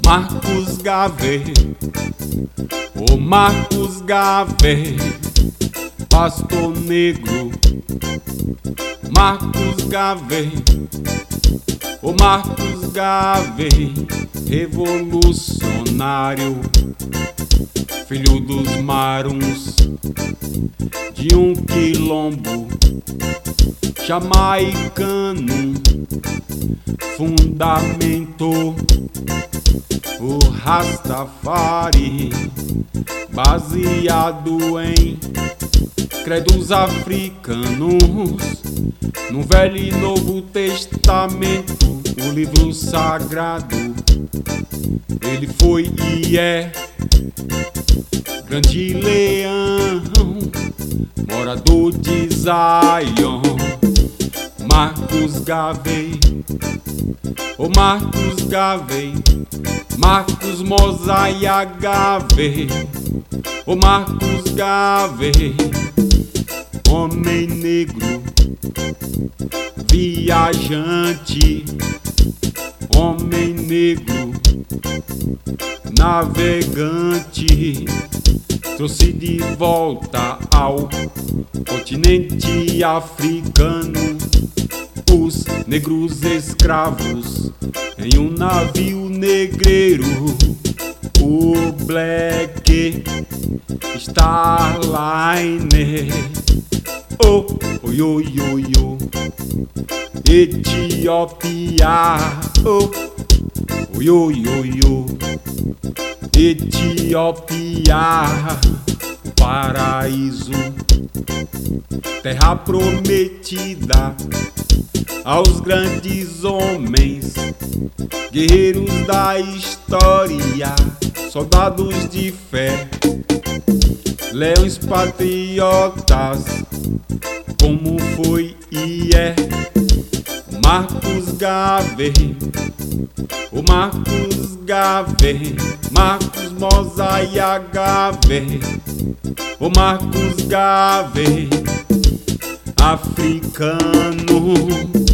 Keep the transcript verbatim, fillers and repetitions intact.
Marcos Garvey, o Marcos Garvey, pastor negro. Marcos Garvey, o Marcos Garvey, revolucionário, filho dos maruns, de um quilombo jamaicano, fundamentou o Rastafari, baseado em credos africanos, no Velho e Novo Testamento, o livro sagrado. Ele foi e é grande leão, morador de Zion. Marcos Garvey, o Marcos Garvey, Marcos Mosaia Garvey, o Marcos Garvey, homem negro, viajante, homem negro, navegante, trouxe de volta ao continente africano os negros escravos em um navio negreiro, o Black Star Line. Oh, oi, oi, oi, oi. Etiópia, oh, oi, oi, oi, oi. Etiópia, o paraíso, terra prometida aos grandes homens, guerreiros da história, soldados de fé, leões patriotas, como foi e é. Marcos Garvey, o Marcos Garvey, Marcos Mosaia Garvey, o Marcos Garvey, africano.